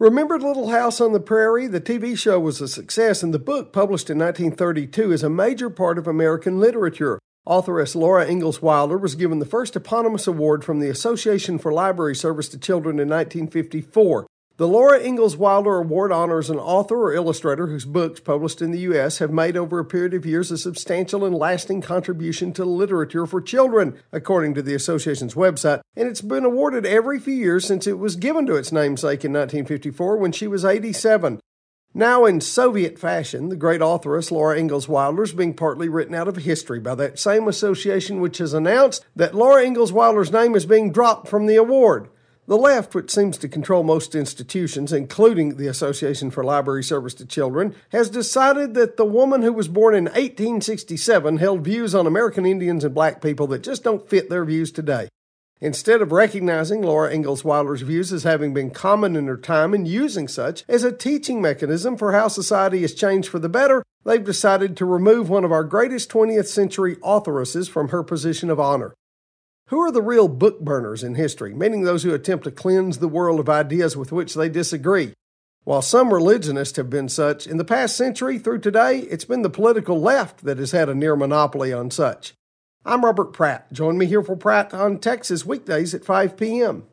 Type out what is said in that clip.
Remember Little House on the Prairie? The TV show was a success, and the book, published in 1932, is a major part of American literature. Authoress Laura Ingalls Wilder was given the first eponymous award from the Association for Library Service to Children in 1954. The Laura Ingalls Wilder Award honors an author or illustrator whose books, published in the U.S., have made over a period of years a substantial and lasting contribution to literature for children, according to the association's website, and it's been awarded every few years since it was given to its namesake in 1954 when she was 87. Now, in Soviet fashion, the great authoress Laura Ingalls Wilder is being partly written out of history by that same association which has announced that Laura Ingalls Wilder's name is being dropped from the award. The left, which seems to control most institutions, including the Association for Library Service to Children, has decided that the woman who was born in 1867 held views on American Indians and black people that just don't fit their views today. Instead of recognizing Laura Ingalls Wilder's views as having been common in her time and using such as a teaching mechanism for how society has changed for the better, they've decided to remove one of our greatest 20th century authoresses from her position of honor. Who are the real book burners in history, meaning those who attempt to cleanse the world of ideas with which they disagree? While some religionists have been such, in the past century through today, it's been the political left that has had a near monopoly on such. I'm Robert Pratt. Join me here for Pratt on Texas weekdays at 5 p.m.